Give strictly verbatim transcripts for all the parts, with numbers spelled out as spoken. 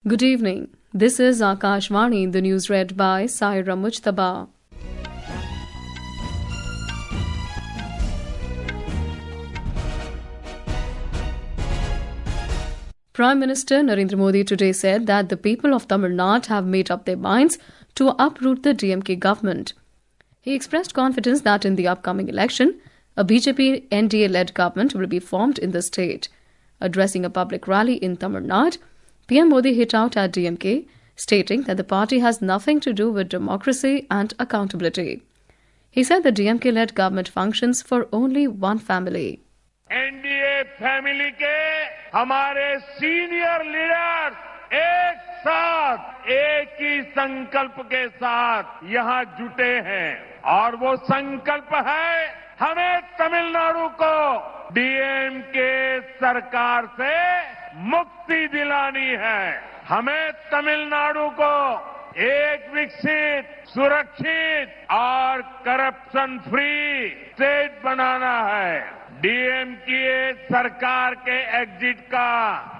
Good evening. This is Akashvani, the news read by Saira Mujtaba. Prime Minister Narendra Modi today said that the people of Tamil Nadu have made up their minds to uproot the D M K government. He expressed confidence that in the upcoming election, a B J P N D A-led government will be formed in the state. Addressing a public rally in Tamil Nadu, P M Modi hit out at D M K, stating that the party has nothing to do with democracy and accountability. He said the D M K-led government functions for only one family. N D A family के हमारे senior leaders एक साथ एक ही संकल्प के साथ यहां जुटे हैं और वो संकल्प है हमें तमिलनाडु को डीएमके सरकार से मुक्ति दिलानी है। हमें तमिलनाडु को एक विकसित, सुरक्षित और करप्शन फ्री स्टेट बनाना है। डीएमके सरकार के एग्जिट का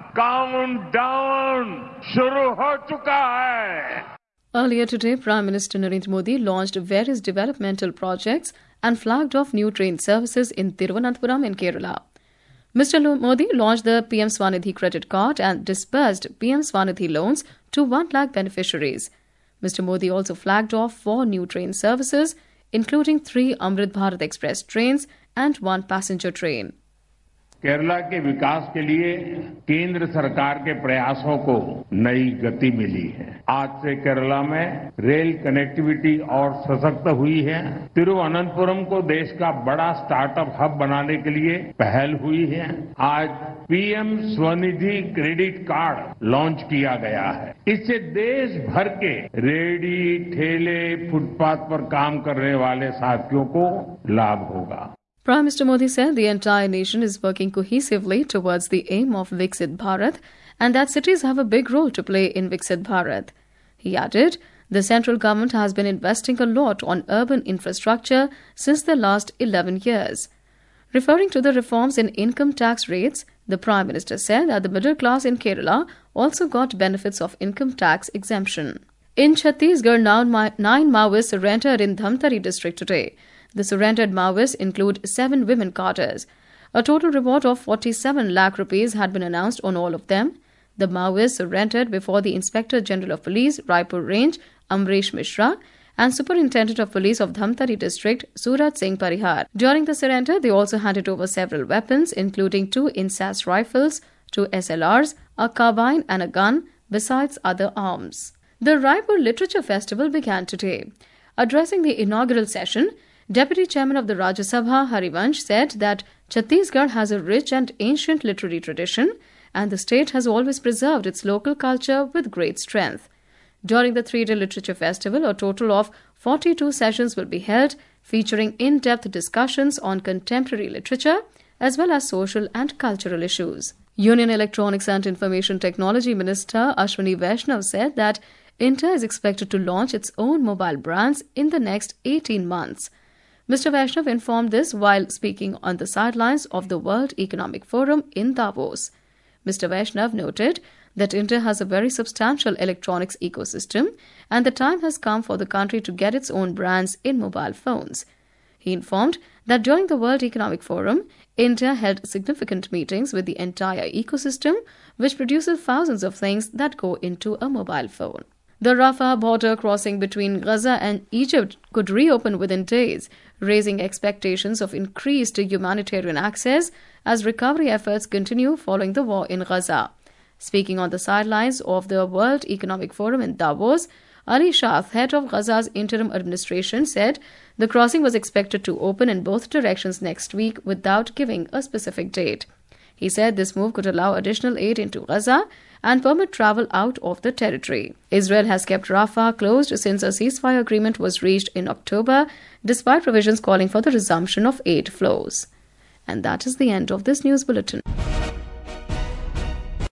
काउंटडाउन शुरू हो चुका है। Earlier today, Prime Minister Narendra Modi launched various developmental projects and flagged off new train services in Thiruvananthapuram in Kerala. Mister Modi launched the P M Swanidhi credit card and disbursed P M Swanidhi loans to one lakh beneficiaries. Mister Modi also flagged off four new train services, including three Amrit Bharat Express trains and one passenger train. Kerala के विकास के लिए केंद्र सरकार के प्रयासों को नई गति मिली है। आज से केरला में रेल कनेक्टिविटी और सशक्त हुई है। तिरुवनंतपुरम को देश का बड़ा स्टार्टअप हब बनाने के लिए पहल हुई है। आज PM Svanidhi credit card launch किया गया है। इससे देश भर के रेहड़ी, ठेले, फुटपाथ पर काम करने वाले साथियों को लाभ होगा। Prime Minister Modi said the entire nation is working cohesively towards the aim of Viksit Bharat and that cities have a big role to play in Viksit Bharat. He added, the central government has been investing a lot on urban infrastructure since the last eleven years. Referring to the reforms in income tax rates, the Prime Minister said that the middle class in Kerala also got benefits of income tax exemption. In Chhattisgarh, now nine Maoists surrendered in Dhamtari district today. The surrendered Maoists include seven women cadres. A total reward of forty-seven lakh rupees had been announced on all of them. The Maoists surrendered before the Inspector General of Police, Raipur Range, Amresh Mishra, and Superintendent of Police of Dhamtari District, Suraj Singh Parihar. During the surrender, they also handed over several weapons, including two Insas rifles, two S L Rs, a carbine and a gun, besides other arms. The Raipur Literature Festival began today. Addressing the inaugural session, Deputy Chairman of the Rajya Sabha, Harivansh, said that Chhattisgarh has a rich and ancient literary tradition and the state has always preserved its local culture with great strength. During the three-day literature festival, a total of forty-two sessions will be held, featuring in-depth discussions on contemporary literature as well as social and cultural issues. Union Electronics and Information Technology Minister Ashwini Vaishnav said that Intel is expected to launch its own mobile brands in the next eighteen months. Mister Vaishnav informed this while speaking on the sidelines of the World Economic Forum in Davos. Mister Vaishnav noted that India has a very substantial electronics ecosystem and the time has come for the country to get its own brands in mobile phones. He informed that during the World Economic Forum, India held significant meetings with the entire ecosystem, which produces thousands of things that go into a mobile phone. The Rafah border crossing between Gaza and Egypt could reopen within days, raising expectations of increased humanitarian access as recovery efforts continue following the war in Gaza. Speaking on the sidelines of the World Economic Forum in Davos, Ali Shah, head of Gaza's interim administration, said the crossing was expected to open in both directions next week without giving a specific date. He said this move could allow additional aid into Gaza and permit travel out of the territory. Israel has kept Rafah closed since a ceasefire agreement was reached in October, despite provisions calling for the resumption of aid flows. And that is the end of this news bulletin.